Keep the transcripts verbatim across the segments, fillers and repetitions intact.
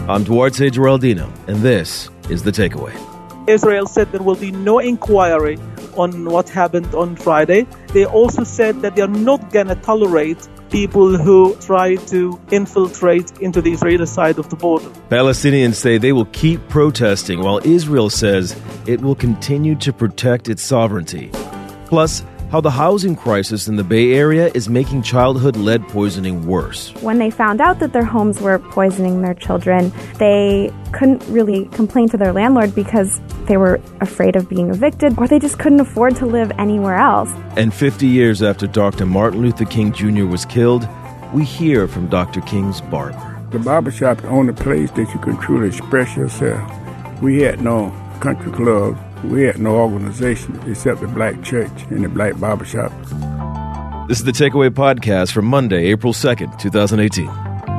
I'm Duarte Geraldino, and this is The Takeaway. Israel said there will be no inquiry on what happened on Friday. They also said that they are not going to tolerate people who try to infiltrate into the Israeli side of the border. Palestinians say they will keep protesting, while Israel says it will continue to protect its sovereignty. Plus, how the housing crisis in the Bay Area is making childhood lead poisoning worse. When they found out that their homes were poisoning their children, they couldn't really complain to their landlord because they were afraid of being evicted, or they just couldn't afford to live anywhere else. And fifty years after Doctor Martin Luther King Junior was killed, we hear from Doctor King's barber. The barbershop is the only place that you can truly express yourself. We had no country club. We had no organization except the black church and the black barbershop. This is the Takeaway Podcast for Monday, April second, twenty eighteen.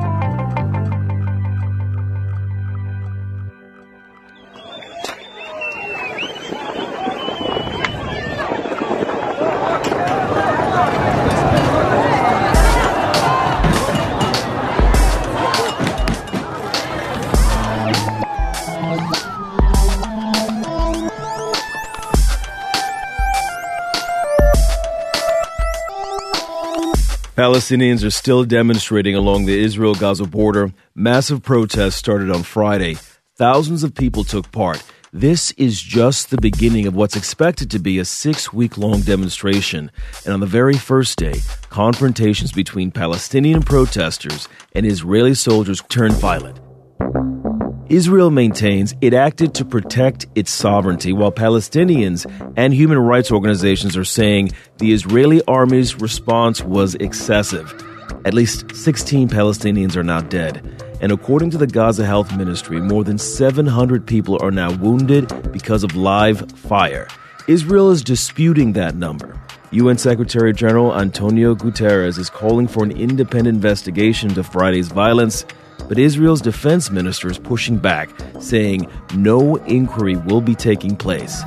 Palestinians are still demonstrating along the Israel-Gaza border. Massive protests started on Friday. Thousands of people took part. This is just the beginning of what's expected to be a six-week-long demonstration. And on the very first day, confrontations between Palestinian protesters and Israeli soldiers turned violent. Israel maintains it acted to protect its sovereignty, while Palestinians and human rights organizations are saying the Israeli army's response was excessive. At least sixteen Palestinians are now dead. And according to the Gaza Health Ministry, more than seven hundred people are now wounded because of live fire. Israel is disputing that number. U N Secretary General Antonio Guterres is calling for an independent investigation into Friday's violence. But Israel's defense minister is pushing back, saying no inquiry will be taking place.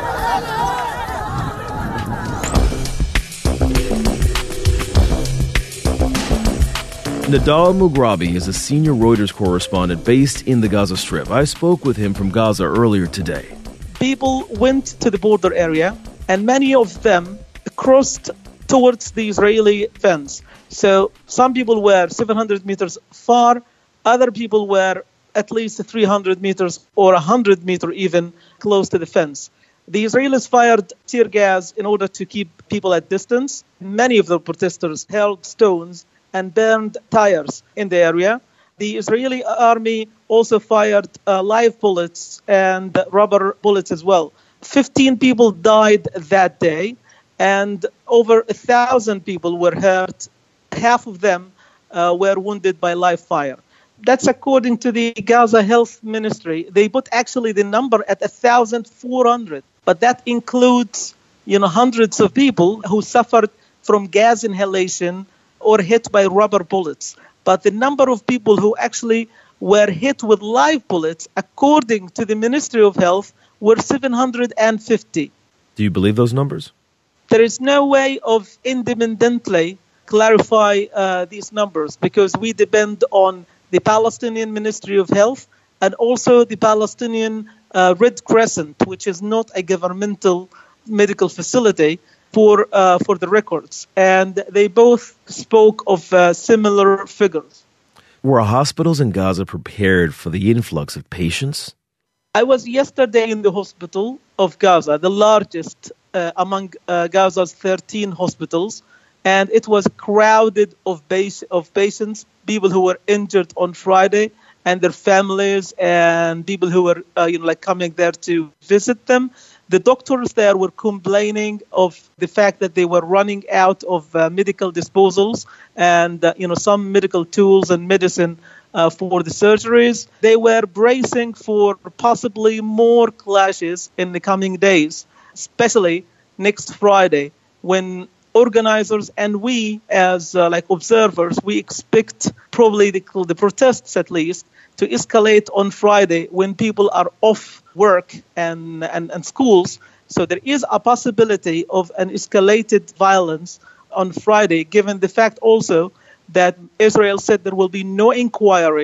Nadav Mughrabi is a senior Reuters correspondent based in the Gaza Strip. I spoke with him from Gaza earlier today. People went to the border area, and many of them crossed towards the Israeli fence. So some people were seven hundred meters far. Other people were at least three hundred meters or one hundred meters even close to the fence. The Israelis fired tear gas in order to keep people at distance. Many of the protesters hurled stones and burned tires in the area. The Israeli army also fired uh, live bullets and rubber bullets as well. fifteen people died that day, and over a thousand people were hurt. Half of them uh, were wounded by live fire. That's according to the Gaza Health Ministry. They put actually the number at one thousand four hundred, but that includes, you know, hundreds of people who suffered from gas inhalation or hit by rubber bullets. But the number of people who actually were hit with live bullets, according to the Ministry of Health, were seven hundred fifty. Do you believe those numbers? There is no way of independently clarify uh, these numbers because we depend on the Palestinian Ministry of Health and also the Palestinian uh, Red Crescent, which is not a governmental medical facility, for uh, for the records. And they both spoke of uh, similar figures. Were hospitals in Gaza prepared for the influx of patients? I was yesterday in the hospital of Gaza, the largest uh, among uh, Gaza's thirteen hospitals, and it was crowded of base of patients, people who were injured on Friday, and their families, and people who were uh, you know like coming there to visit them. The doctors there were complaining of the fact that they were running out of uh, medical disposals and uh, you know some medical tools and medicine uh, for the surgeries. They were bracing for possibly more clashes in the coming days, especially next Friday, when organizers and we as uh, like observers, we expect probably the, the protests at least to escalate on Friday when people are off work and, and, and schools. So there is a possibility of an escalated violence on Friday, given the fact also that Israel said there will be no inquiry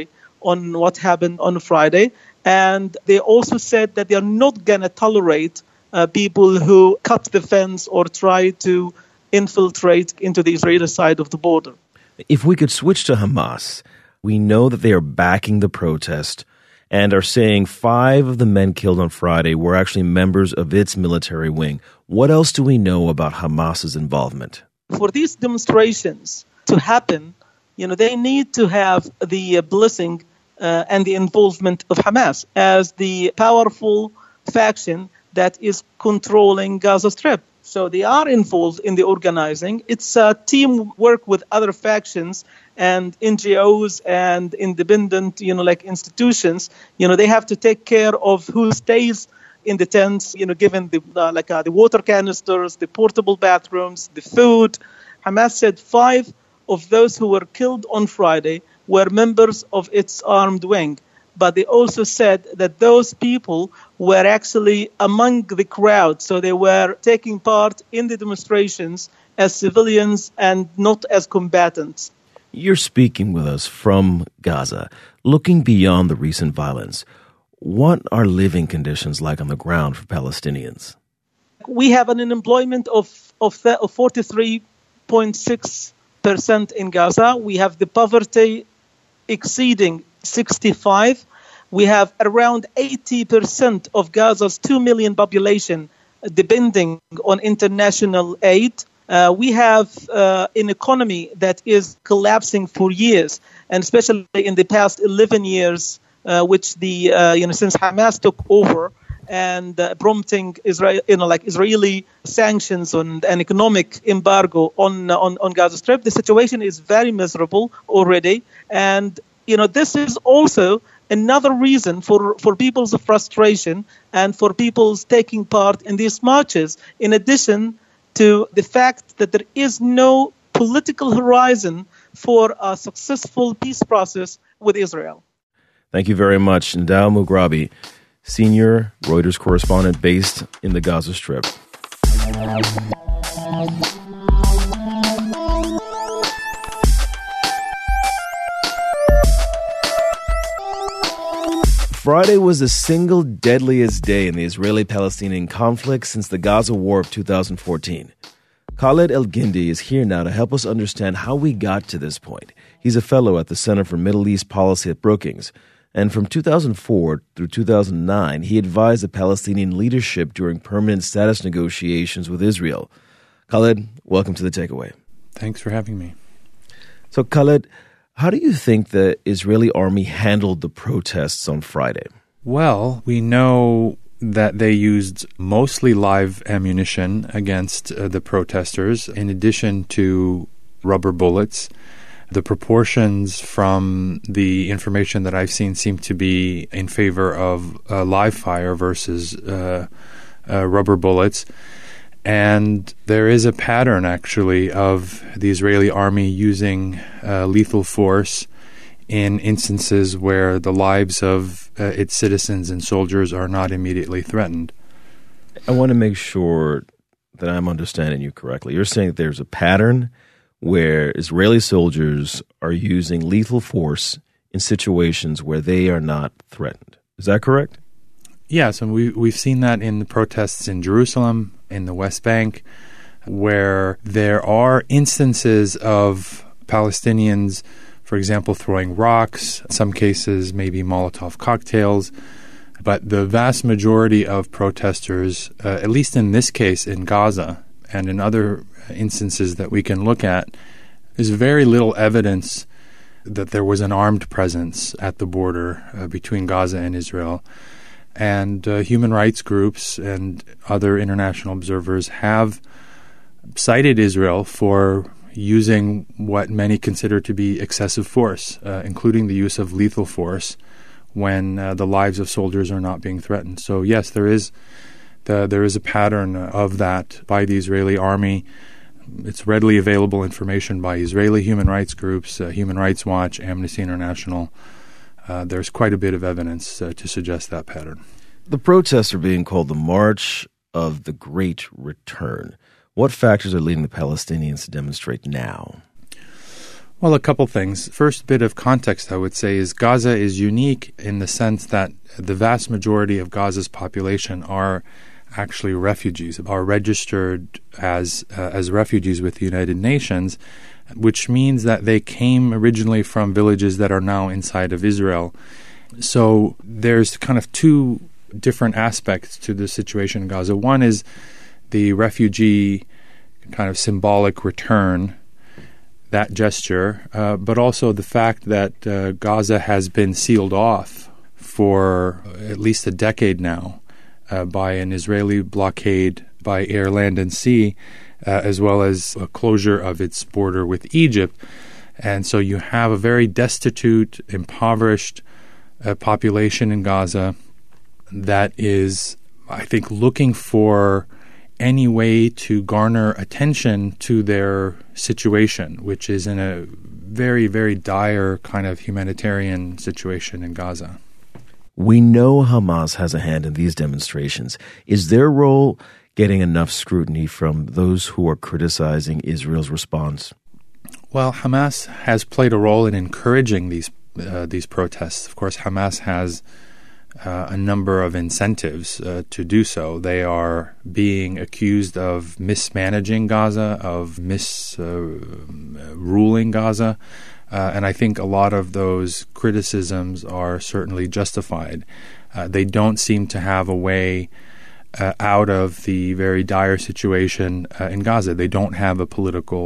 on what happened on Friday. And they also said that they are not going to tolerate uh, people who cut the fence or try to infiltrate into the Israeli side of the border. If we could switch to Hamas, we know that they are backing the protest and are saying five of the men killed on Friday were actually members of its military wing. What else do we know about Hamas's involvement? For these demonstrations to happen, you know, they need to have the uh, blessing uh, and the involvement of Hamas as the powerful faction that is controlling Gaza Strip. So they are involved in the organizing. It's a teamwork with other factions and N G Os and independent, you know, like institutions. You know, they have to take care of who stays in the tents, you know, given the uh, like uh, the water canisters, the portable bathrooms, the food. Hamas said five of those who were killed on Friday were members of its armed wing. But they also said that those people were actually among the crowd. So they were taking part in the demonstrations as civilians and not as combatants. You're speaking with us from Gaza. Looking beyond the recent violence, what are living conditions like on the ground for Palestinians? We have an unemployment of, of, of forty-three point six percent in Gaza. We have the poverty exceeding sixty-five. We have around eighty percent of Gaza's two million population depending on international aid. Uh, we have uh, an economy that is collapsing for years, and especially in the past eleven years, uh, which the uh, you know since Hamas took over and uh, prompting Israel, you know, like Israeli sanctions and an economic embargo on on on Gaza Strip, the situation is very miserable already, and you know this is also another reason for, for people's frustration and for people's taking part in these marches, in addition to the fact that there is no political horizon for a successful peace process with Israel. Thank you very much. Ndao Mughrabi, senior Reuters correspondent based in the Gaza Strip. Friday was the single deadliest day in the Israeli-Palestinian conflict since the Gaza War of two thousand fourteen. Khaled El-Gindi is here now to help us understand how we got to this point. He's a fellow at the Center for Middle East Policy at Brookings, and from two thousand four through two thousand nine, he advised the Palestinian leadership during permanent status negotiations with Israel. Khaled, welcome to The Takeaway. Thanks for having me. So, Khaled, how do you think the Israeli army handled the protests on Friday? Well, we know that they used mostly live ammunition against uh, the protesters, in addition to rubber bullets. The proportions from the information that I've seen seem to be in favor of uh, live fire versus uh, uh, rubber bullets. And there is a pattern, actually, of the Israeli army using uh, lethal force in instances where the lives of uh, its citizens and soldiers are not immediately threatened. I want to make sure that I'm understanding you correctly. You're saying that there's a pattern where Israeli soldiers are using lethal force in situations where they are not threatened. Is that correct? Yes, and we, we've seen that in the protests in Jerusalem, in the West Bank, where there are instances of Palestinians, for example, throwing rocks, in some cases maybe Molotov cocktails, but the vast majority of protesters, uh, at least in this case in Gaza and in other instances that we can look at, there's very little evidence that there was an armed presence at the border uh, between Gaza and Israel. And uh, human rights groups and other international observers have cited Israel for using what many consider to be excessive force, uh, including the use of lethal force when uh, the lives of soldiers are not being threatened. So yes, there is the, there is a pattern of that by the Israeli army. It's readily available information by Israeli human rights groups, uh, Human Rights Watch, Amnesty International. Uh, there's quite a bit of evidence uh, to suggest that pattern. The protests are being called the March of the Great Return. What factors are leading the Palestinians to demonstrate now? Well, a couple things. First bit of context, I would say, is Gaza is unique in the sense that the vast majority of Gaza's population are actually refugees, are registered as uh, as refugees with the United Nations, which means that they came originally from villages that are now inside of Israel. So there's kind of two different aspects to the situation in Gaza. One is the refugee kind of symbolic return, that gesture, uh, but also the fact that uh, Gaza has been sealed off for at least a decade now uh, by an Israeli blockade by air, land, and sea, uh, as well as a closure of its border with Egypt. And so you have a very destitute, impoverished uh, population in Gaza that is, I think, looking for any way to garner attention to their situation, which is in a very, very dire kind of humanitarian situation in Gaza. We know Hamas has a hand in these demonstrations. Is their role getting enough scrutiny from those who are criticizing Israel's response? Well, Hamas has played a role in encouraging these uh, these protests. Of course, Hamas has Uh, a number of incentives uh, to do so. They are being accused of mismanaging Gaza, of misruling uh, Gaza, uh, and I think a lot of those criticisms are certainly justified. Uh, they don't seem to have a way uh, out of the very dire situation uh, in Gaza. They don't have a political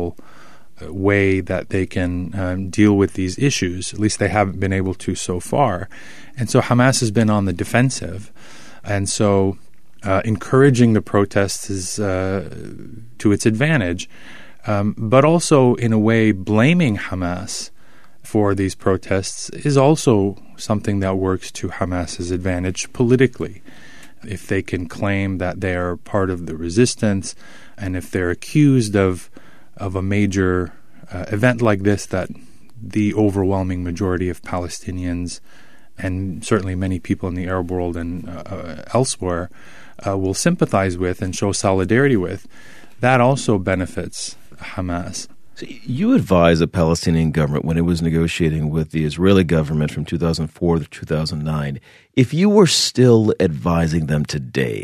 way that they can um, deal with these issues. At least they haven't been able to so far. And so Hamas has been on the defensive. And so uh, encouraging the protests is uh, to its advantage, um, but also in a way blaming Hamas for these protests is also something that works to Hamas's advantage politically. If they can claim that they are part of the resistance, and if they're accused of of a major uh, event like this that the overwhelming majority of Palestinians and certainly many people in the Arab world and uh, uh, elsewhere uh, will sympathize with and show solidarity with, that also benefits Hamas. So you advised the Palestinian government when it was negotiating with the Israeli government from two thousand four to two thousand nine. If you were still advising them today,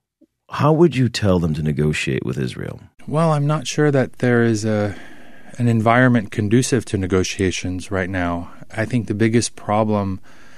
how would you tell them to negotiate with Israel? Well, I'm not sure that there is a an environment conducive to negotiations right now. I think the biggest problem,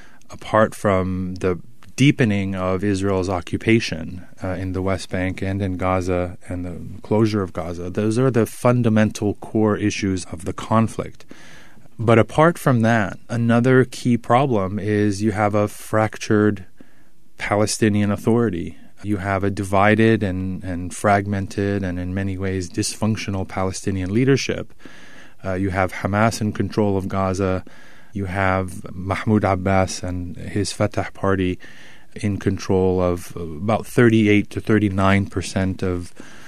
apart from the deepening of Israel's occupation uh, in the West Bank and in Gaza and the closure of Gaza, those are the fundamental core issues of the conflict. But apart from that, another key problem is you have a fractured Palestinian Authority. You have a divided and, and fragmented and in many ways dysfunctional Palestinian leadership. Uh, you have Hamas in control of Gaza. You have Mahmoud Abbas and his Fatah party in control of about thirty-eight to thirty-nine percent of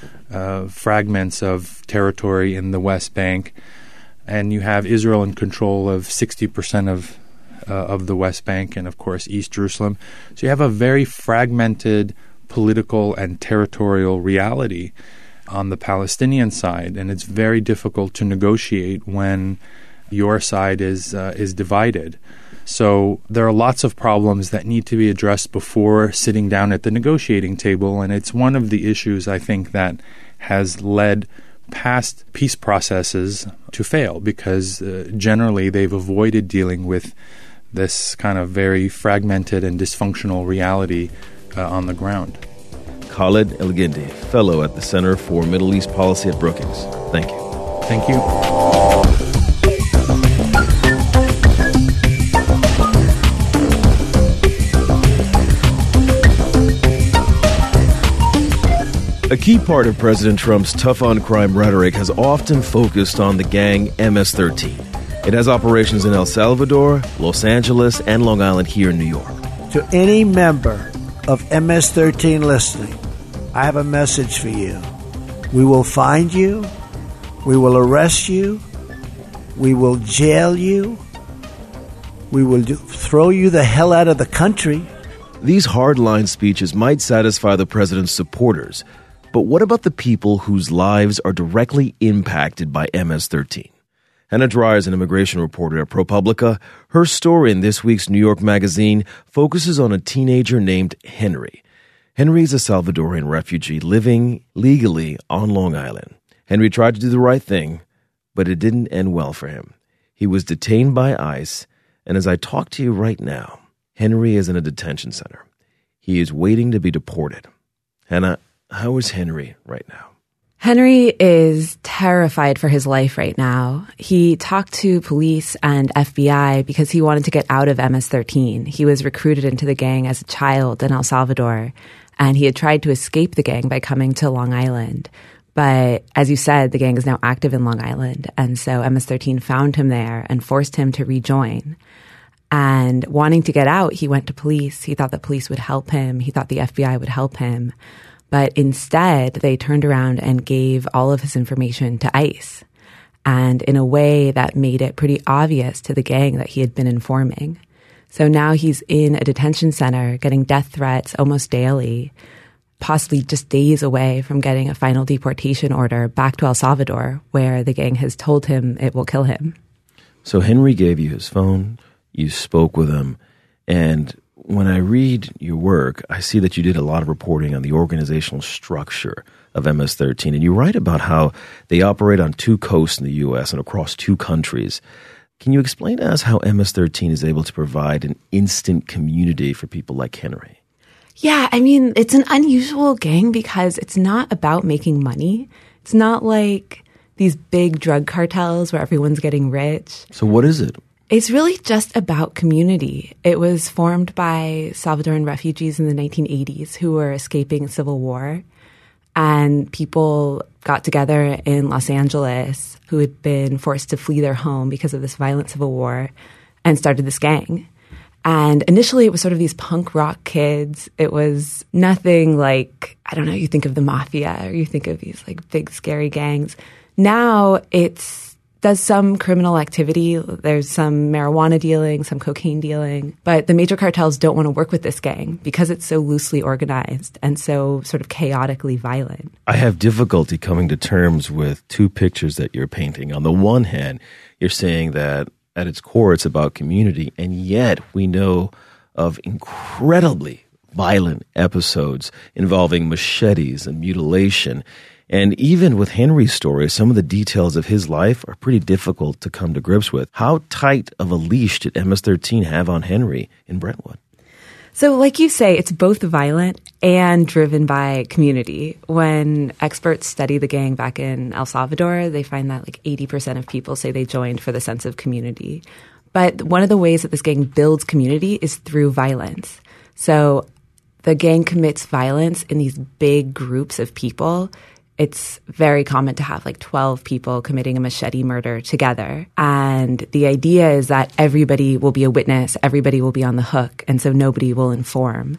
uh, fragments of territory in the West Bank. And you have Israel in control of sixty percent of uh, of the West Bank and, of course, East Jerusalem. So you have a very fragmented political and territorial reality on the Palestinian side, and it's very difficult to negotiate when your side is uh, is divided. So there are lots of problems that need to be addressed before sitting down at the negotiating table, and it's one of the issues, I think, that has led past peace processes to fail, because uh, generally they've avoided dealing with this kind of very fragmented and dysfunctional reality Uh, on the ground. Khaled El-Gindi, fellow at the Center for Middle East Policy at Brookings. Thank you. Thank you. A key part of President Trump's tough-on-crime rhetoric has often focused on the gang M S thirteen. It has operations in El Salvador, Los Angeles, and Long Island here in New York. To any member of M S thirteen listening, I have a message for you. We will find you. We will arrest you. We will jail you. We will do, throw you the hell out of the country. These hardline speeches might satisfy the president's supporters, but what about the people whose lives are directly impacted by M S thirteen? Hannah Dreier is an immigration reporter at ProPublica. Her story in this week's New York Magazine focuses on a teenager named Henry. Henry is a Salvadorian refugee living legally on Long Island. Henry tried to do the right thing, but it didn't end well for him. He was detained by ICE, and as I talk to you right now, Henry is in a detention center. He is waiting to be deported. Hannah, how is Henry right now? Henry is terrified for his life right now. He talked to police and F B I because he wanted to get out of M S thirteen. He was recruited into the gang as a child in El Salvador, and he had tried to escape the gang by coming to Long Island. But as you said, the gang is now active in Long Island, and so M S thirteen found him there and forced him to rejoin. And wanting to get out, he went to police. He thought the police would help him. He thought the F B I would help him. But instead, they turned around and gave all of his information to ICE, and in a way that made it pretty obvious to the gang that he had been informing. So now he's in a detention center getting death threats almost daily, possibly just days away from getting a final deportation order back to El Salvador, where the gang has told him it will kill him. So Henry gave you his phone, you spoke with him, and when I read your work, I see that you did a lot of reporting on the organizational structure of M S thirteen, and you write about how they operate on two coasts in the U S and across two countries. Can you explain to us how M S thirteen is able to provide an instant community for people like Henry? Yeah, I mean, it's an unusual gang because it's not about making money. It's not like these big drug cartels where everyone's getting rich. So what is it? It's really just about community. It was formed by Salvadoran refugees in the nineteen eighties who were escaping a civil war. And people got together in Los Angeles who had been forced to flee their home because of this violent civil war and started this gang. And initially it was sort of these punk rock kids. It was nothing like, I don't know, you think of the mafia or you think of these like big scary gangs. Now it's does some criminal activity. There's some marijuana dealing, some cocaine dealing. But the major cartels don't want to work with this gang because it's so loosely organized and so sort of chaotically violent. I have difficulty coming to terms with two pictures that you're painting. On the one hand, you're saying that at its core, it's about community, and yet we know of incredibly violent episodes involving machetes and mutilation. And even with Henry's story, some of the details of his life are pretty difficult to come to grips with. How tight of a leash did M S thirteen have on Henry in Brentwood? So like you say, it's both violent and driven by community. When experts study the gang back in El Salvador, they find that like eighty percent of people say they joined for the sense of community. But one of the ways that this gang builds community is through violence. So the gang commits violence in these big groups of people. It's very common to have like twelve people committing a machete murder together. And the idea is that everybody will be a witness, everybody will be on the hook, and so nobody will inform.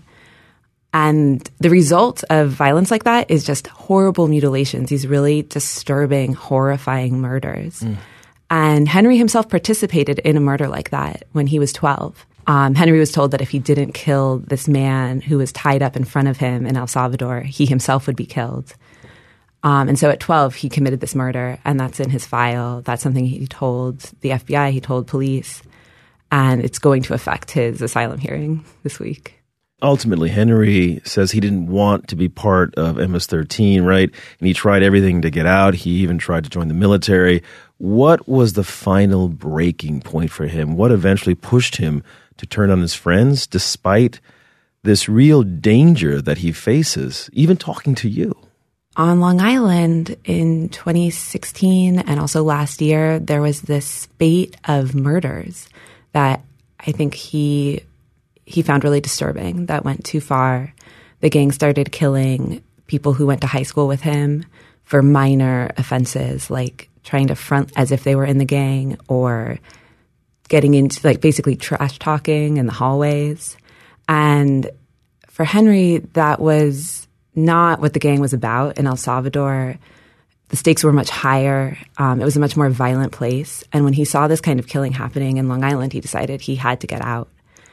And the result of violence like that is just horrible mutilations, these really disturbing, horrifying murders. Mm. And Henry himself participated in a murder like that when he was twelve. Um, Henry was told that if he didn't kill this man who was tied up in front of him in El Salvador, he himself would be killed. Um, and so at twelve, he committed this murder, and that's in his file. That's something he told the F B I, he told police, and it's going to affect his asylum hearing this week. Ultimately, Henry says he didn't want to be part of M S thirteen, right? And he tried everything to get out. He even tried to join the military. What was the final breaking point for him? What eventually pushed him to turn on his friends, despite this real danger that he faces, even talking to you? On Long Island in twenty sixteen and also last year, there was this spate of murders that I think he he found really disturbing, that went too far. The gang started killing people who went to high school with him for minor offenses, like trying to front as if they were in the gang or getting into like basically trash talking in the hallways. And for Henry, that was not what the gang was about in El Salvador. The stakes were much higher. Um, it was a much more violent place. And when he saw this kind of killing happening in Long Island, he decided he had to get out.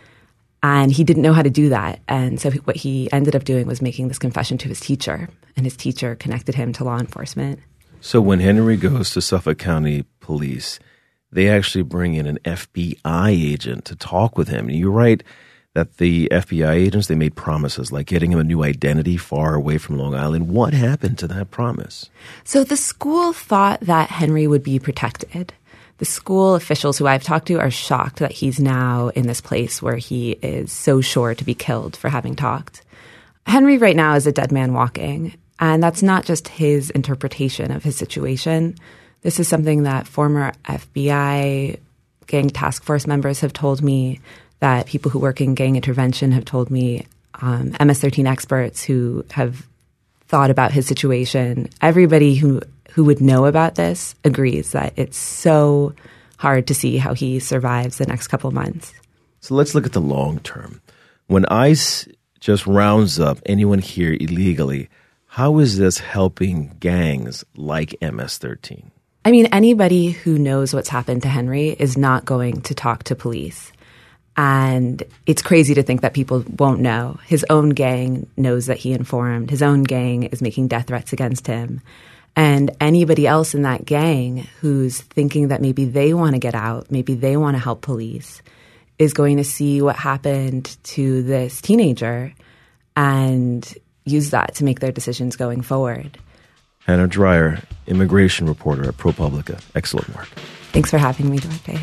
And he didn't know how to do that. And so what he ended up doing was making this confession to his teacher. And his teacher connected him to law enforcement. So when Henry goes to Suffolk County Police, they actually bring in an F B I agent to talk with him. And you write that the F B I agents, they made promises like getting him a new identity far away from Long Island. What happened to that promise? So the school thought that Henry would be protected. The school officials who I've talked to are shocked that he's now in this place where he is so sure to be killed for having talked. Henry right now is a dead man walking, and that's not just his interpretation of his situation. This is something that former F B I gang task force members have told me, that people who work in gang intervention have told me, um, M S thirteen experts who have thought about his situation. Everybody who who would know about this agrees that it's so hard to see how he survives the next couple of months. So let's look at the long term. When ICE just rounds up anyone here illegally, how is this helping gangs like M S thirteen? I mean, anybody who knows what's happened to Henry is not going to talk to police. And it's crazy to think that people won't know. His own gang knows that he informed. His own gang is making death threats against him. And anybody else in that gang who's thinking that maybe they want to get out, maybe they want to help police, is going to see what happened to this teenager and use that to make their decisions going forward. Hannah Dreier, immigration reporter at ProPublica. Excellent work. Thanks for having me, Duarte.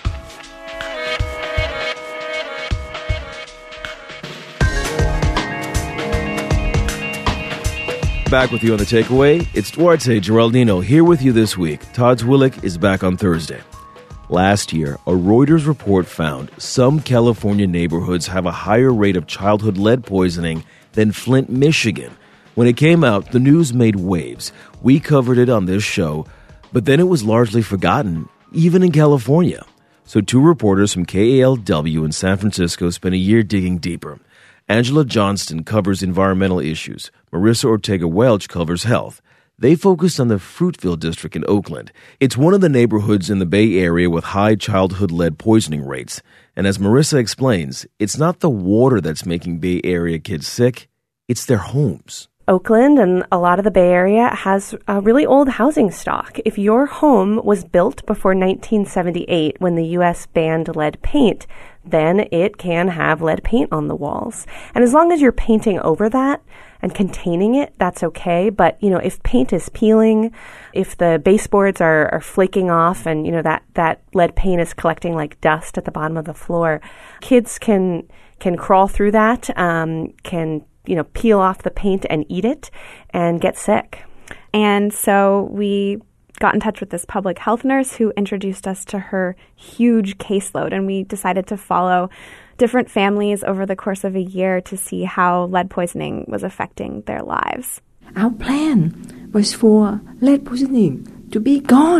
Back with you on The Takeaway. It's Duarte Geraldino here with you this week. Todd Zwillich is back on Thursday. Last year, a Reuters report found some California neighborhoods have a higher rate of childhood lead poisoning than Flint, Michigan. When it came out, the news made waves. We covered it on this show, but then it was largely forgotten, even in California. So two reporters from K A L W in San Francisco spent a year digging deeper. Angela Johnston covers environmental issues. Marissa Ortega-Welch covers health. They focused on the Fruitville district in Oakland. It's one of the neighborhoods in the Bay Area with high childhood lead poisoning rates. And as Marissa explains, it's not the water that's making Bay Area kids sick, it's their homes. Oakland and a lot of the Bay Area has a really old housing stock. If your home was built before nineteen seventy-eight, when the U S banned lead paint, then it can have lead paint on the walls. And as long as you're painting over that and containing it, that's okay. But, you know, if paint is peeling, if the baseboards are, are flaking off and, you know, that, that lead paint is collecting like dust at the bottom of the floor, kids can can crawl through that, um, can you know, peel off the paint and eat it and get sick. And so we got in touch with this public health nurse who introduced us to her huge caseload, and we decided to follow different families over the course of a year to see how lead poisoning was affecting their lives. Our plan was for lead poisoning to be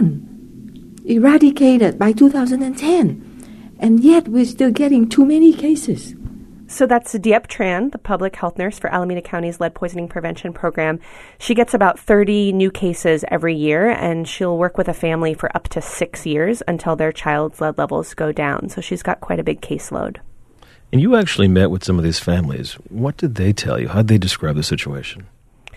gone, eradicated by two thousand ten, and yet we're still getting too many cases. So that's Diep Tran, the public health nurse for Alameda County's lead poisoning prevention program. She gets about thirty new cases every year, and she'll work with a family for up to six years until their child's lead levels go down. So she's got quite a big caseload. And you actually met with some of these families. What did they tell you? How did they describe the situation?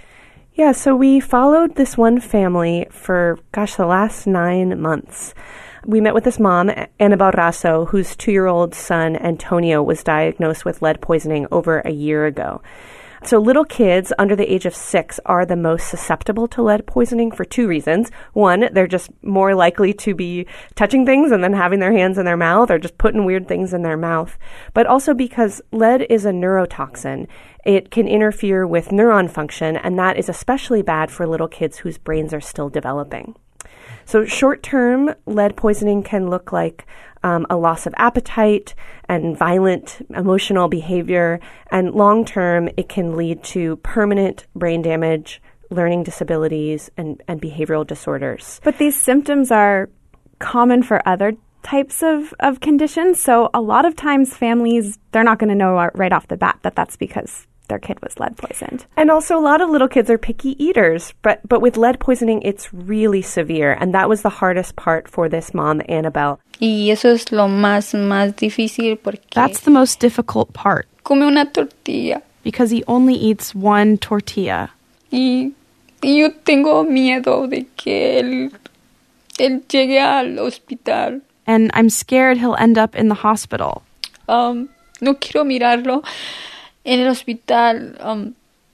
Yeah, so we followed this one family for, gosh, the last nine months. We met with this mom, Annabelle Rasso, whose two-year-old son, Antonio, was diagnosed with lead poisoning over a year ago. So little kids under the age of six are the most susceptible to lead poisoning for two reasons. One, they're just more likely to be touching things and then having their hands in their mouth or just putting weird things in their mouth. But also because lead is a neurotoxin. It can interfere with neuron function, and that is especially bad for little kids whose brains are still developing. So short-term lead poisoning can look like um, a loss of appetite and violent emotional behavior. And long-term, it can lead to permanent brain damage, learning disabilities, and, and behavioral disorders. But these symptoms are common for other types of, of conditions. So a lot of times families, they're not going to know right off the bat that that's because their kid was lead poisoned. And also a lot of little kids are picky eaters, but but with lead poisoning, it's really severe. And that was the hardest part for this mom, Annabelle. Y eso es lo más, más difícil porque That's the most difficult part. Come una tortilla. Because he only eats one tortilla. Y, y yo tengo miedo de que él él llegue al hospital. And I'm scared he'll end up in the hospital. Um, no quiero mirarlo en el hospital um,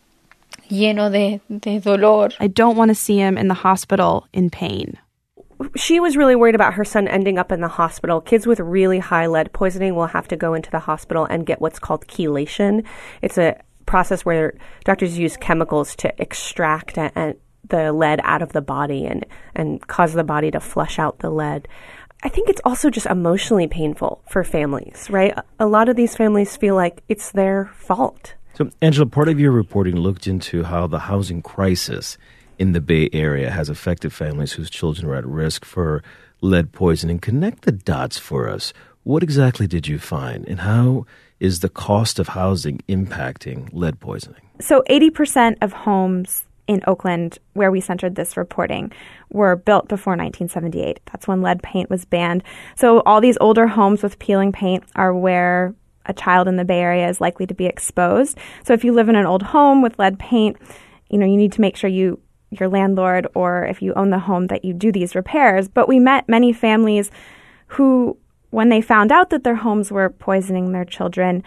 lleno de, de dolor. I don't want to see him in the hospital in pain. She was really worried about her son ending up in the hospital. Kids with really high lead poisoning will have to go into the hospital and get what's called chelation. It's a process where doctors use chemicals to extract a, a, the lead out of the body and, and cause the body to flush out the lead. I think it's also just emotionally painful for families, right? A lot of these families feel like it's their fault. So, Angela, part of your reporting looked into how the housing crisis in the Bay Area has affected families whose children are at risk for lead poisoning. Connect the dots for us. What exactly did you find, and how is the cost of housing impacting lead poisoning? So eighty percent of homes in Oakland, where we centered this reporting, were built before nineteen seventy-eight. That's when lead paint was banned. So all these older homes with peeling paint are where a child in the Bay Area is likely to be exposed. So if you live in an old home with lead paint, you know, you need to make sure you your landlord, or if you own the home, that you do these repairs. But we met many families who, when they found out that their homes were poisoning their children,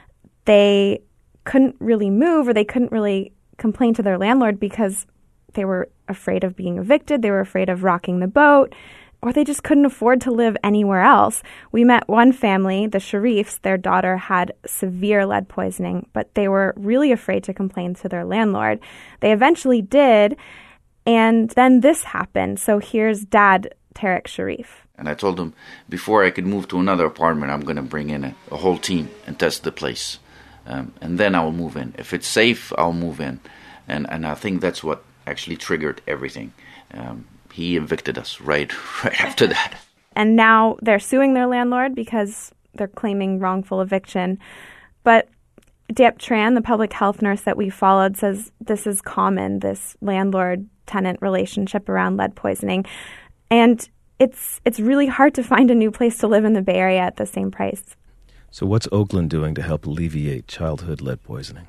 they couldn't really move, or they couldn't really complain to their landlord because they were afraid of being evicted, they were afraid of rocking the boat, or they just couldn't afford to live anywhere else. We met one family, the Sharifs. Their daughter had severe lead poisoning, but they were really afraid to complain to their landlord. They eventually did, and then this happened. So here's Dad, Tarek Sharif. And I told him, before I could move to another apartment, I'm going to bring in a, a whole team and test the place. Um, and then I'll move in. If it's safe, I'll move in. And and I think that's what actually triggered everything. Um, he evicted us right, right after that. And now they're suing their landlord because they're claiming wrongful eviction. But Diep Tran, the public health nurse that we followed, says this is common, this landlord-tenant relationship around lead poisoning. And it's it's really hard to find a new place to live in the Bay Area at the same price. So what's Oakland doing to help alleviate childhood lead poisoning?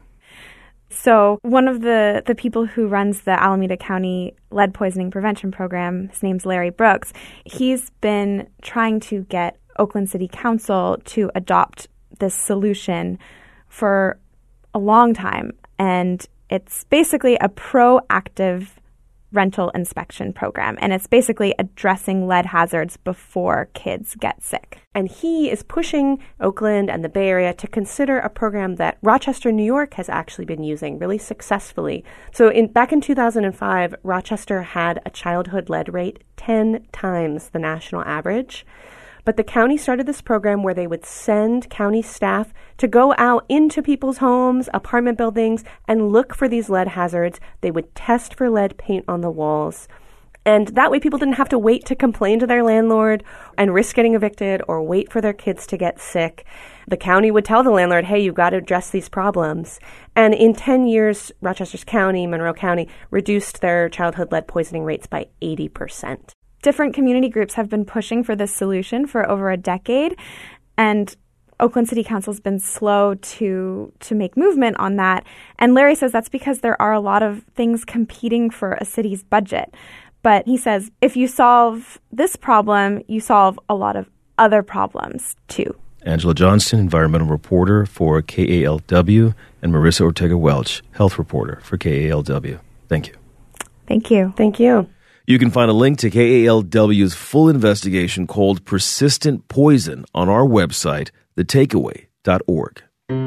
So one of the, the people who runs the Alameda County Lead Poisoning Prevention Program, his name's Larry Brooks, he's been trying to get Oakland City Council to adopt this solution for a long time. And it's basically a proactive rental inspection program. And it's basically addressing lead hazards before kids get sick. And he is pushing Oakland and the Bay Area to consider a program that Rochester, New York has actually been using really successfully. So in back in two thousand five, Rochester had a childhood lead rate ten times the national average. But the county started this program where they would send county staff to go out into people's homes, apartment buildings, and look for these lead hazards. They would test for lead paint on the walls. And that way people didn't have to wait to complain to their landlord and risk getting evicted or wait for their kids to get sick. The county would tell the landlord, hey, you've got to address these problems. And in ten years, Rochester's County, Monroe County, reduced their childhood lead poisoning rates by eighty percent. Different community groups have been pushing for this solution for over a decade, and Oakland City Council's been slow to to make movement on that. And Larry says that's because there are a lot of things competing for a city's budget. But he says if you solve this problem, you solve a lot of other problems too. Angela Johnston, environmental reporter for K A L W, and Marissa Ortega-Welch, health reporter for K A L W. Thank you. Thank you. Thank you. You can find a link to K A L W's full investigation called Persistent Poison on our website, the takeaway dot org.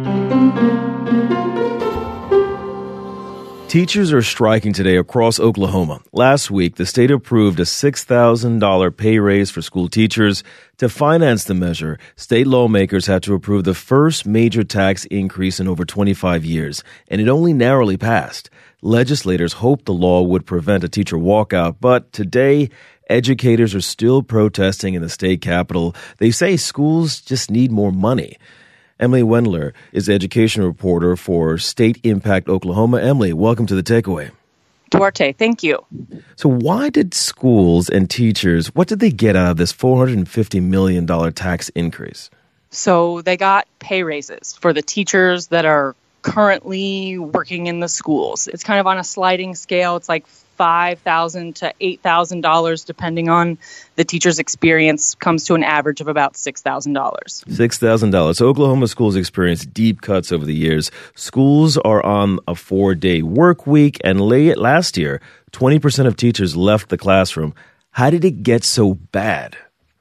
Teachers are striking today across Oklahoma. Last week, the state approved a six thousand dollars pay raise for school teachers. To finance the measure, state lawmakers had to approve the first major tax increase in over twenty-five years, and it only narrowly passed. Legislators hoped the law would prevent a teacher walkout, but today, educators are still protesting in the state capitol. They say schools just need more money. Emily Wendler is education reporter for State Impact Oklahoma. Emily, welcome to The Takeaway. Duarte, thank you. So why did schools and teachers, what did they get out of this four hundred fifty million dollars tax increase? So they got pay raises for the teachers that are currently working in the schools. It's kind of on a sliding scale. It's like five thousand dollars to eight thousand dollars, depending on the teacher's experience, comes to an average of about six thousand dollars. six thousand dollars. So Oklahoma schools experience deep cuts over the years. Schools are on a four-day work week, and late last year, twenty percent of teachers left the classroom. How did it get so bad?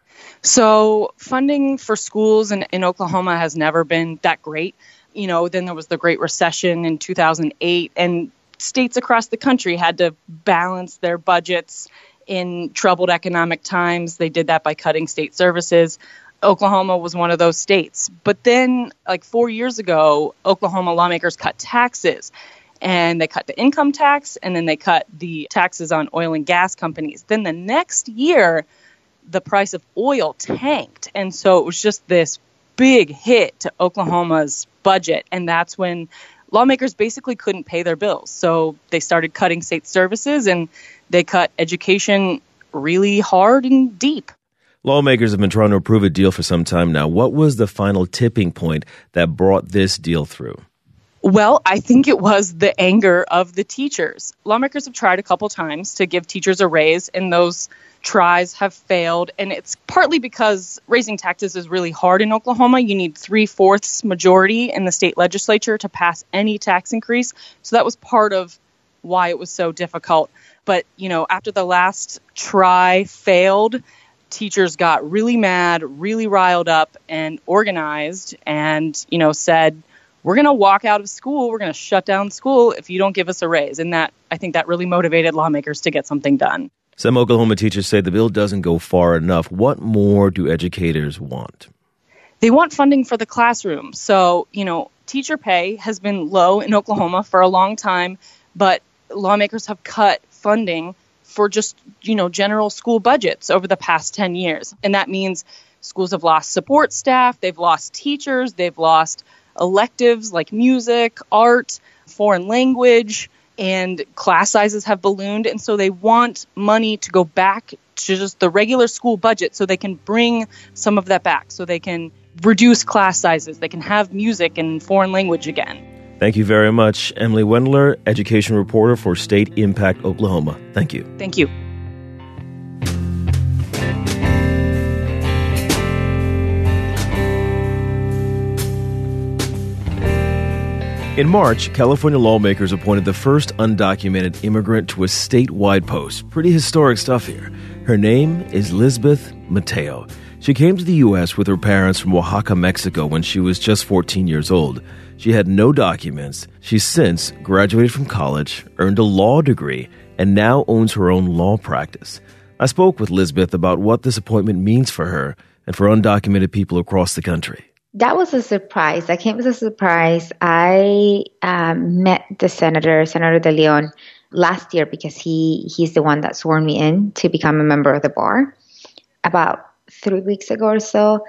So funding for schools in, in Oklahoma has never been that great. You know, then there was the Great Recession in two thousand eight, and states across the country had to balance their budgets in troubled economic times. They did that by cutting state services. Oklahoma was one of those states. But then, like four years ago, Oklahoma lawmakers cut taxes. And they cut the income tax, and then they cut the taxes on oil and gas companies. Then the next year, the price of oil tanked. And so it was just this big hit to Oklahoma's budget. And that's when lawmakers basically couldn't pay their bills. So they started cutting state services, and they cut education really hard and deep. Lawmakers have been trying to approve a deal for some time now. What was the final tipping point that brought this deal through? Well, I think it was the anger of the teachers. Lawmakers have tried a couple times to give teachers a raise, and those tries have failed. And it's partly because raising taxes is really hard in Oklahoma. You need three-fourths majority in the state legislature to pass any tax increase. So that was part of why it was so difficult. But, you know, after the last try failed, teachers got really mad, really riled up and organized and, you know, said, we're going to walk out of school. We're going to shut down school if you don't give us a raise. And that, I think that really motivated lawmakers to get something done. Some Oklahoma teachers say the bill doesn't go far enough. What more do educators want? They want funding for the classroom. So, you know, teacher pay has been low in Oklahoma for a long time, but lawmakers have cut funding for just, you know, general school budgets over the past ten years. And that means schools have lost support staff, they've lost teachers, they've lost electives like music, art, foreign language, and class sizes have ballooned. And so they want money to go back to just the regular school budget so they can bring some of that back, so they can reduce class sizes, they can have music and foreign language again. Thank you very much, Emily Wendler, education reporter for State Impact Oklahoma. Thank you. Thank you. In March, California lawmakers appointed the first undocumented immigrant to a statewide post. Pretty historic stuff here. Her name is Lisbeth Mateo. She came to the U S with her parents from Oaxaca, Mexico when she was just fourteen years old. She had no documents. She's since graduated from college, earned a law degree, and now owns her own law practice. I spoke with Lisbeth about what this appointment means for her and for undocumented people across the country. That was a surprise. That came as a surprise. I um, met the senator, Senator De Leon, last year because he, he's the one that sworn me in to become a member of the bar. About three weeks ago or so,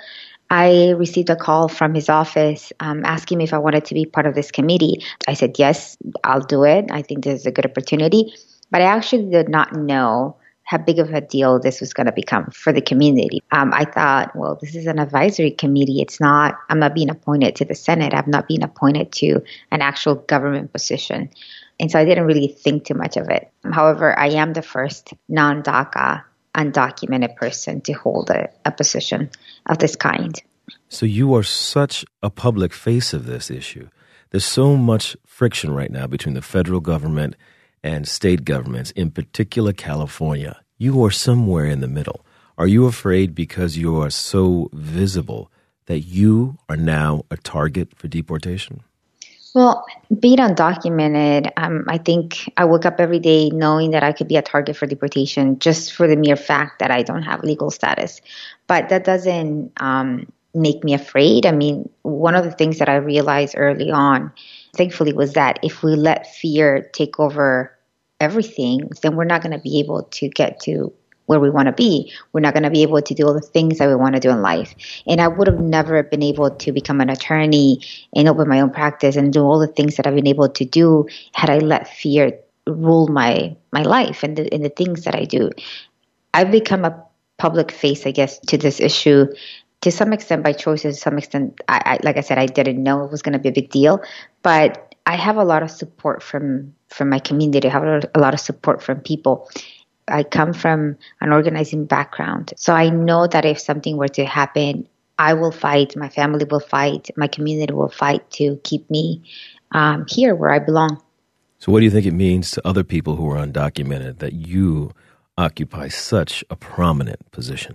I received a call from his office um, asking me if I wanted to be part of this committee. I said, yes, I'll do it. I think this is a good opportunity. But I actually did not know how big of a deal this was going to become for the community. Um, I thought, well, this is an advisory committee. It's not, I'm not being appointed to the Senate. I'm not being appointed to an actual government position. And so I didn't really think too much of it. However, I am the first non-DACA, undocumented person to hold a, a position of this kind. So you are such a public face of this issue. There's so much friction right now between the federal government and state governments, in particular California. You are somewhere in the middle. Are you afraid because you are so visible that you are now a target for deportation? Well, being undocumented, um, I think I wake up every day knowing that I could be a target for deportation just for the mere fact that I don't have legal status. But that doesn't um, make me afraid. I mean, one of the things that I realized early on, thankfully, was that if we let fear take over everything, then we're not going to be able to get to where we want to be. We're not going to be able to do all the things that we want to do in life. And I would have never been able to become an attorney and open my own practice and do all the things that I've been able to do had I let fear rule my my life and the, and the things that I do. I've become a public face, I guess, to this issue to some extent by choice. To some extent, I, I, like I said, I didn't know it was going to be a big deal, but I have a lot of support from, from my community. I have a lot of support from people. I come from an organizing background. So I know that if something were to happen, I will fight, my family will fight, my community will fight to keep me um, here where I belong. So what do you think it means to other people who are undocumented that you occupy such a prominent position?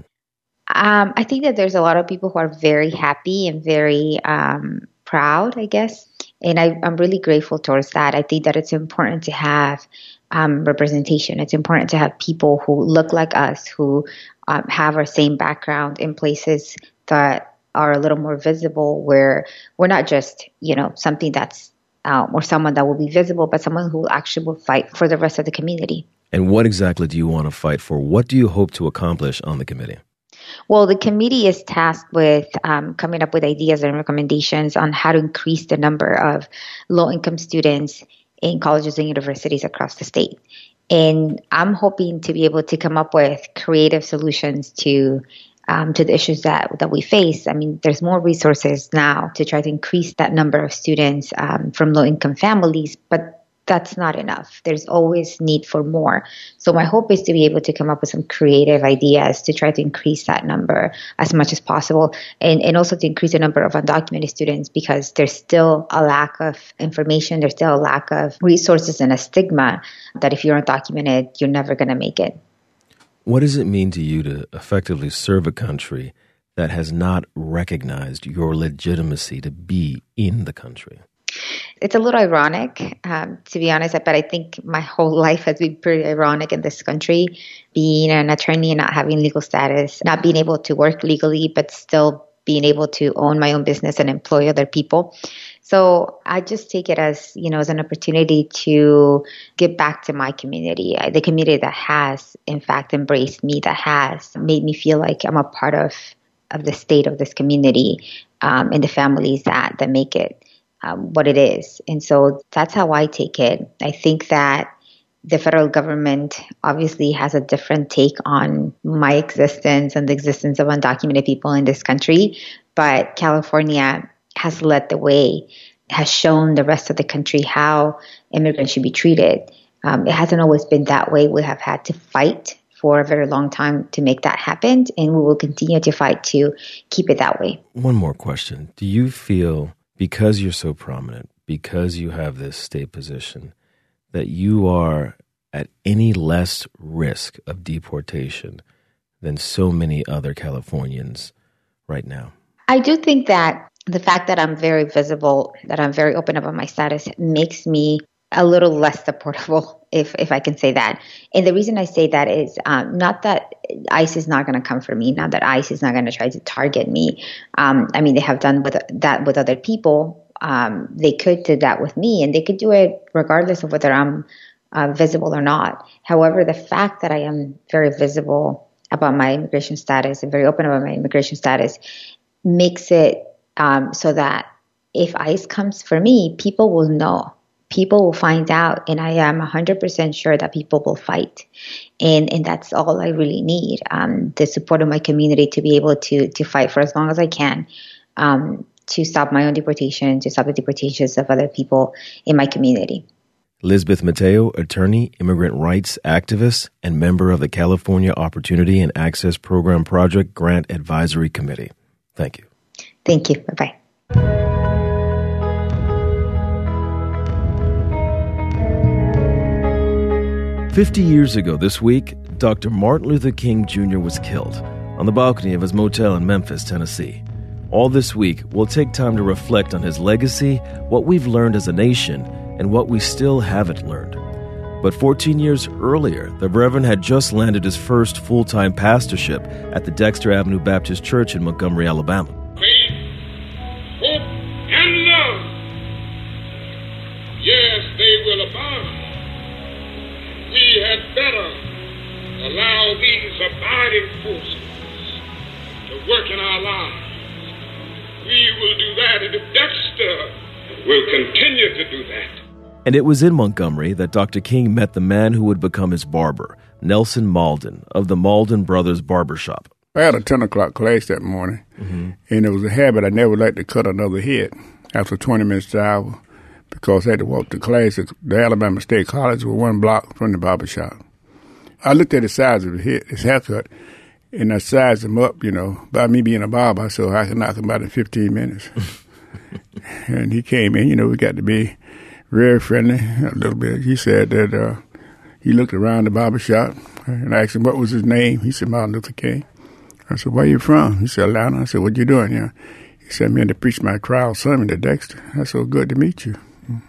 Um, I think that there's a lot of people who are very happy and very um, proud, I guess. And I, I'm really grateful towards that. I think that it's important to have um, representation. It's important to have people who look like us, who um, have our same background in places that are a little more visible, where we're not just, you know, something that's uh, or someone that will be visible, but someone who actually will fight for the rest of the community. And what exactly do you want to fight for? What do you hope to accomplish on the committee? Well, the committee is tasked with um, coming up with ideas and recommendations on how to increase the number of low-income students in colleges and universities across the state. And I'm hoping to be able to come up with creative solutions to um, to the issues that, that we face. I mean, there's more resources now to try to increase that number of students um, from low-income families, but that's not enough. There's always need for more. So my hope is to be able to come up with some creative ideas to try to increase that number as much as possible, and, and also to increase the number of undocumented students, because there's still a lack of information, there's still a lack of resources and a stigma that if you're undocumented, you're never going to make it. What does it mean to you to effectively serve a country that has not recognized your legitimacy to be in the country? It's a little ironic, um, to be honest, but I think my whole life has been pretty ironic in this country, being an attorney and not having legal status, not being able to work legally, but still being able to own my own business and employ other people. So I just take it as, you know, as an opportunity to give back to my community, the community that has, in fact, embraced me, that has made me feel like I'm a part of, of the state of this community, um, and the families that, that make it Um, what it is. And so that's how I take it. I think that the federal government obviously has a different take on my existence and the existence of undocumented people in this country, but California has led the way, has shown the rest of the country how immigrants should be treated. Um, it hasn't always been that way. We have had to fight for a very long time to make that happen, and we will continue to fight to keep it that way. One more question. Do you feel, because you're so prominent, because you have this state position, that you are at any less risk of deportation than so many other Californians right now? I do think that the fact that I'm very visible, that I'm very open about my status, makes me a little less deportable, if if I can say that. And the reason I say that is um, not that ICE is not going to come for me, not that ICE is not going to try to target me. Um, I mean, they have done with, that with other people. Um, they could do that with me, and they could do it regardless of whether I'm uh, visible or not. However, the fact that I am very visible about my immigration status and very open about my immigration status makes it um, so that if ICE comes for me, people will know. People will find out, and I am one hundred percent sure that people will fight. And and that's all I really need, um, the support of my community to be able to to fight for as long as I can, um, to stop my own deportation, to stop the deportations of other people in my community. Lizbeth Mateo, attorney, immigrant rights activist, and member of the California Opportunity and Access Program Project Grant Advisory Committee. Thank you. Thank you. Bye-bye. Fifty years ago this week, Doctor Martin Luther King Junior was killed on the balcony of his motel in Memphis, Tennessee. All this week, we'll take time to reflect on his legacy, what we've learned as a nation, and what we still haven't learned. But fourteen years earlier, the Reverend had just landed his first full-time pastorship at the Dexter Avenue Baptist Church in Montgomery, Alabama. Faith, hope, and love. Yes, they will abound. We had better allow these abiding forces to work in our lives. We will do that, and if Dexter will continue to do that. And it was in Montgomery that Doctor King met the man who would become his barber, Nelson Malden, of the Malden Brothers Barbershop. I had a ten o'clock class that morning, mm-hmm. and it was a habit. I never liked to cut another head after twenty minutes to an hour, because I had to walk to class at the Alabama State College was one block from the barber shop. I looked at the size of his, head, his haircut, and I sized him up, you know, by me being a barber, so I could knock him out in fifteen minutes. And he came in, you know, we got to be very friendly a little bit. He said that uh, he looked around the barber shop, and I asked him what was his name. He said, Martin Luther King. I said, where you from? He said, Atlanta. I said, what you doing here? He said, I'm in to preach my trial sermon to Dexter. I said, well, good to meet you.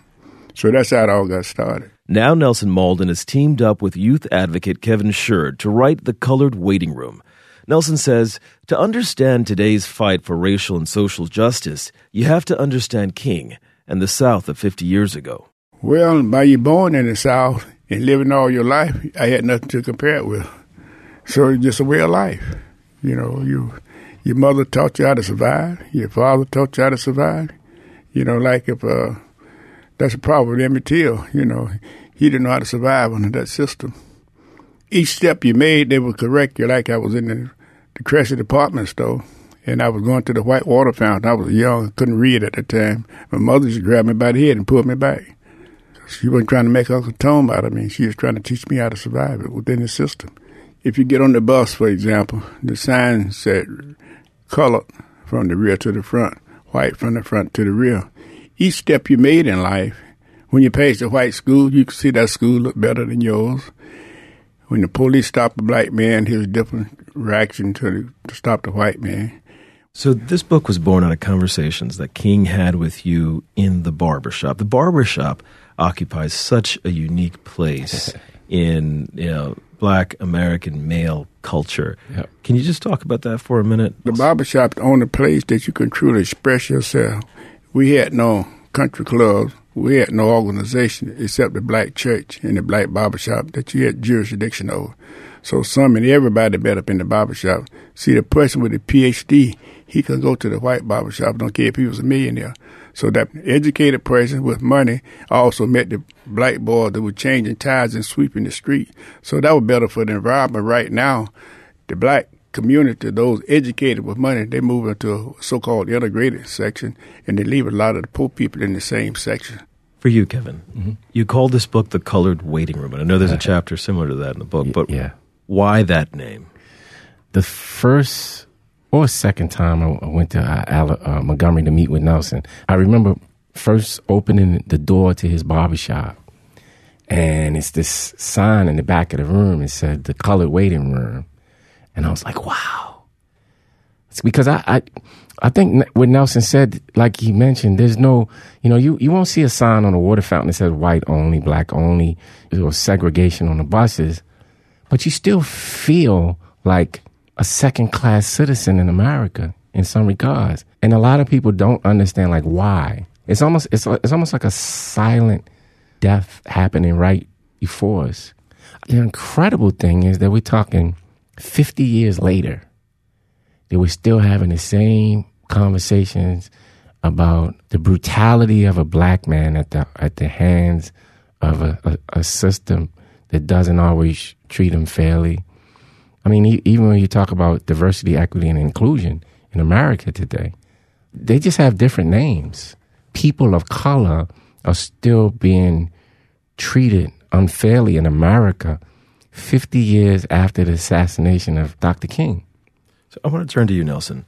So that's how it all got started. Now Nelson Malden has teamed up with youth advocate Kevin Sherd to write The Colored Waiting Room. Nelson says, to understand today's fight for racial and social justice, you have to understand King and the South of fifty years ago. Well, by you born in the South and living all your life, I had nothing to compare it with. So it's just a way of life. You know, you, your mother taught you how to survive. Your father taught you how to survive. You know, like if uh, that's a problem with Emmett Till, you know, he didn't know how to survive under that system. Each step you made, they would correct you. Like I was in the, the Cressy department store, and I was going to the white water fountain. I was young, couldn't read at the time. My mother just grabbed me by the head and pulled me back. She wasn't trying to make Uncle Tom out of me. She was trying to teach me how to survive it within the system. If you get on the bus, for example, the sign said colored from the rear to the front, white from the front to the rear. Each step you made in life, when you passed the white school, you could see that school looked better than yours. When the police stopped a black man, his different reaction to, to stop the white man. So this book was born out of conversations that King had with you in the barbershop. The barbershop occupies such a unique place in, you know, black American male culture. Yep. Can you just talk about that for a minute? The barbershop is the only place that you can truly express yourself. We had no country clubs. We had no organization except the black church and the black barbershop that you had jurisdiction over. So some and everybody met up in the barbershop. See, the person with a P H D, he could go to the white barbershop, don't care if he was a millionaire. So that educated person with money also met the black boy that was changing tires and sweeping the street. So that was better for the environment. Right now, the black community, those educated with money, they move into a so-called integrated section, and they leave a lot of the poor people in the same section. For you, Kevin, mm-hmm. you called this book The Colored Waiting Room, and I know there's a chapter similar to that in the book, but yeah. Why that name? The first or second time I went to uh, uh, Montgomery to meet with Nelson, I remember first opening the door to his barbershop, and it's this sign in the back of the room. It said The Colored Waiting Room. And I was like, wow. It's because I, I I think what Nelson said, like he mentioned, there's no, you know, you, you won't see a sign on a water fountain that says white only, black only, or segregation on the buses, but you still feel like a second-class citizen in America in some regards. And a lot of people don't understand, like, why. It's almost it's it's almost like a silent death happening right before us. The incredible thing is that we're talking fifty years later, that we're still having the same conversations about the brutality of a black man at the at the hands of a, a, a system that doesn't always treat him fairly. I mean, even when you talk about diversity, equity, and inclusion in America today, they just have different names. People of color are still being treated unfairly in America fifty years after the assassination of Doctor King. So I want to turn to you, Nelson.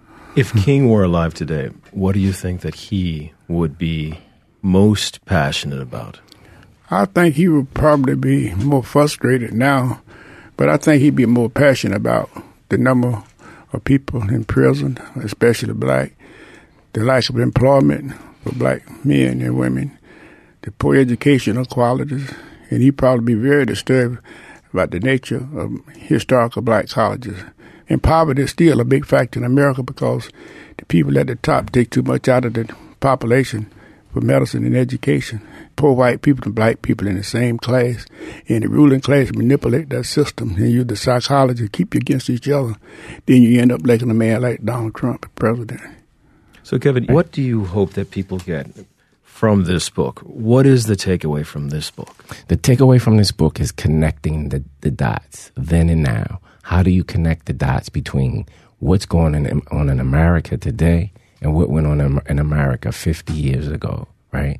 If King were alive today, what do you think that he would be most passionate about? I think he would probably be more frustrated now, but I think he'd be more passionate about the number of people in prison, especially black, the lack of employment for black men and women, the poor educational qualities, and he'd probably be very disturbed about the nature of historical black colleges. And poverty is still a big factor in America because the people at the top take too much out of the population for medicine and education. Poor white people and black people in the same class, and the ruling class manipulate that system and use the psychology to keep you against each other. Then you end up electing a man like Donald Trump president. So, Kevin, what do you hope that people get from this book? What is the takeaway from this book? The takeaway from this book is connecting the, the dots, then and now. How do you connect the dots between what's going on in America today and what went on in America fifty years ago, right?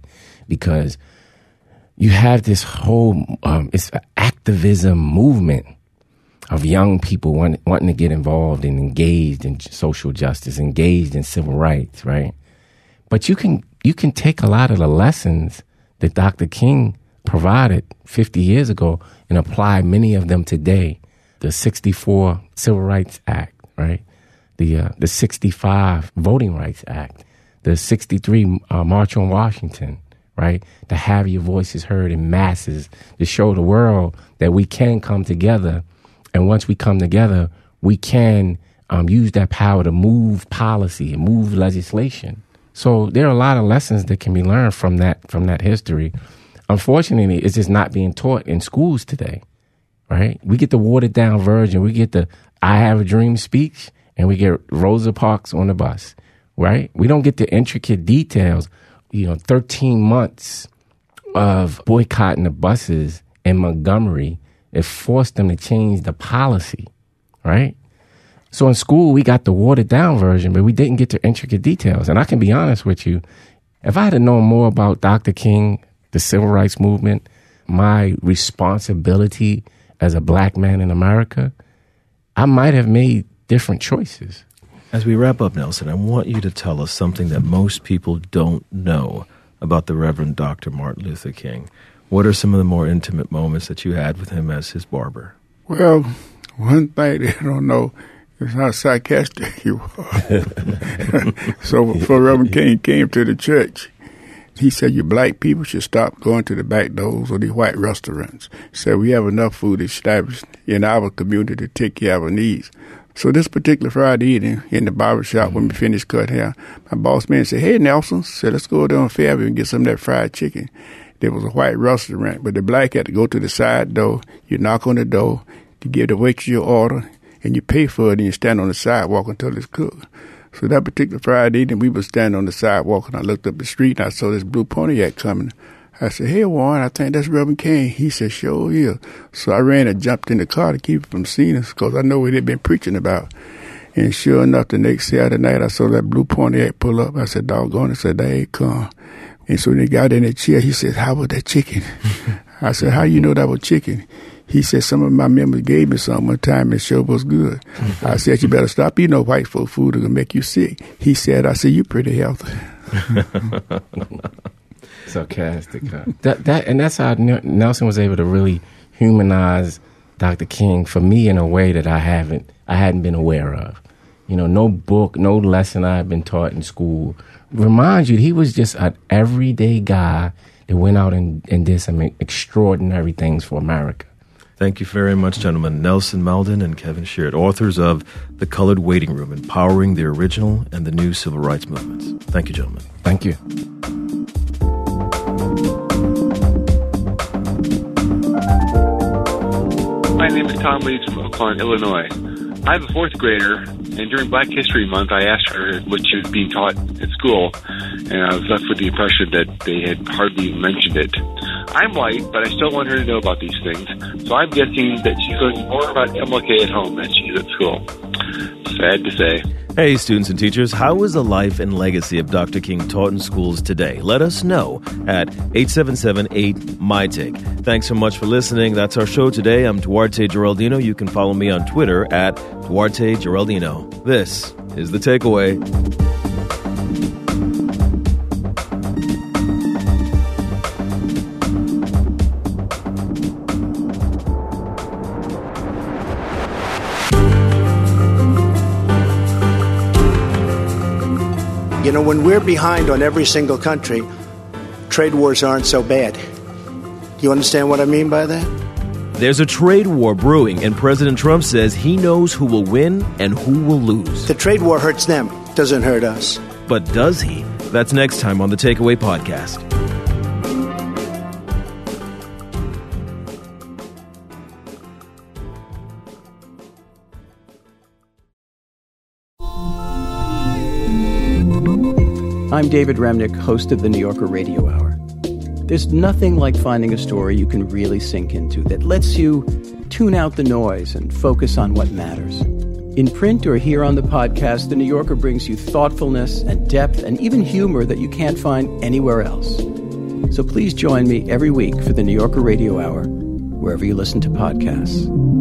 because you have this whole um, it's an activism movement of young people want, wanting to get involved and engaged in social justice, engaged in civil rights, right? But you can you can take a lot of the lessons that Doctor King provided fifty years ago and apply many of them today. The sixty-four Civil Rights Act, right? The uh, the sixty-five Voting Rights Act, the sixty-three uh, March on Washington, right? To have your voices heard in masses, to show the world that we can come together. And once we come together, we can um, use that power to move policy and move legislation. So there are a lot of lessons that can be learned from that from that history. Unfortunately, it's just not being taught in schools today, right? We get the watered down version. We get the I Have a Dream speech, and we get Rosa Parks on the bus, right? We don't get the intricate details. You know, thirteen months of boycotting the buses in Montgomery, it forced them to change the policy, right? So in school, we got the watered down version, but we didn't get the intricate details. And I can be honest with you, if I had known more about Doctor King, the civil rights movement, my responsibility as a black man in America, I might have made different choices. As we wrap up, Nelson, I want you to tell us something that most people don't know about the Reverend Doctor Martin Luther King. What are some of the more intimate moments that you had with him as his barber? Well, one thing they don't know is how sarcastic he was. So before Reverend King came to the church, he said, you black people should stop going to the back doors of these white restaurants. He said, we have enough food established in our community to take care of our needs. So this particular Friday evening in the barber shop, mm-hmm. when we finished cut hair, my boss man said, hey, Nelson, said, let's go down to Fairview and get some of that fried chicken. There was a white restaurant, but the black had to go to the side door. You knock on the door to give the waitress your order, and you pay for it, and you stand on the sidewalk until it's cooked. So that particular Friday evening, we were standing on the sidewalk, and I looked up the street, and I saw this blue Pontiac coming. I said, hey, Warren, I think that's Reverend King. He said, sure is. So I ran and jumped in the car to keep him from seeing us, because I know what he'd been preaching about. And sure enough, the next Saturday night, I saw that blue Pontiac pull up. I said, doggone it. I said, they ain't come. And so when he got in the chair, he said, how was that chicken? I said, how you know that was chicken? He said, some of my members gave me some one time and sure was good. I said, you better stop eating no white folk food. It'll make you sick. He said, I said, you pretty healthy. Sarcastic. Huh? That, that, and that's how Nelson was able to really humanize Doctor King for me in a way that I haven't, I hadn't been aware of. You know, no book, no lesson I had been taught in school. Remind you, he was just an everyday guy that went out and, and did some extraordinary things for America. Thank you very much, gentlemen. Nelson Meldon and Kevin Sheard, authors of The Colored Waiting Room, Empowering the Original and the New Civil Rights Movements. Thank you, gentlemen. Thank you. My name is Tom Leeds from Oakland, Illinois. I have a fourth grader, and during Black History Month, I asked her what she was being taught at school, and I was left with the impression that they had hardly mentioned it. I'm white, but I still want her to know about these things, so I'm guessing that she's learning more about M L K at home than she is at school. Sad to say. Hey, students and teachers, how is the life and legacy of Doctor King taught in schools today? Let us know at eight seven seven eight, M Y Take. Thanks so much for listening. That's our show today. I'm Duarte Geraldino. You can follow me on Twitter at Duarte Geraldino. This is The Takeaway. You know, when we're behind on every single country, trade wars aren't so bad. Do you understand what I mean by that? There's a trade war brewing, and President Trump says he knows who will win and who will lose. The trade war hurts them, doesn't hurt us. But does he? That's next time on the Takeaway Podcast. I'm David Remnick, host of the New Yorker Radio Hour. There's nothing like finding a story you can really sink into that lets you tune out the noise and focus on what matters. In print or here on the podcast, the New Yorker brings you thoughtfulness and depth and even humor that you can't find anywhere else. So please join me every week for the New Yorker Radio Hour, wherever you listen to podcasts.